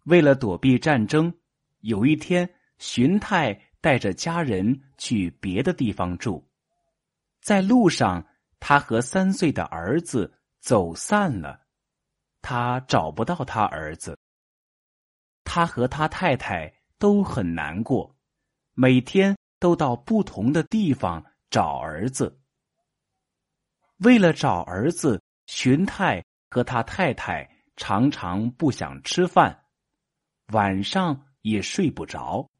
为了躲避战争，有一天，荀太带着家人去别的地方住。在路上，他和3岁的儿子走散了，他找不到他儿子。他和他太太都很难过，每天都到不同的地方找儿子。为了找儿子，荀太和他太太常常不想吃饭，晚上也睡不着。